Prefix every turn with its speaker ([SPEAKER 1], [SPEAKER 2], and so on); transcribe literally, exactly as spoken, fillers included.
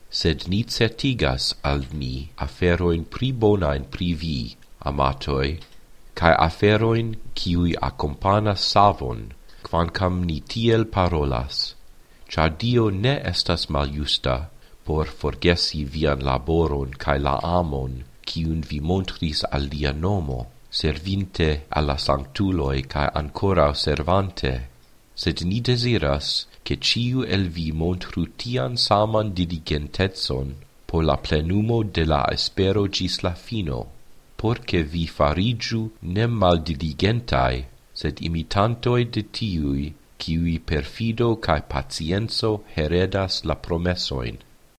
[SPEAKER 1] sed ni certigas al ni aferoin pli bonain pri vi, amatoi, cae aferoin kiui accompanas savon, quancam ni tiel parolas, char Dio ne estas maljusta por forgesi vian laboron cae la amon kiun vi montris al lia nomo, servinte alla sanctuloi cae ancora servante, sed ni desiras che ciu el vi montru tian saman diligentetson por la plenumo de la espero gis la fino, porce vi farigiu ne maldiligentai, sed imitantoi de tiui, kiui per fido cae pacienzo heredas la promessoin.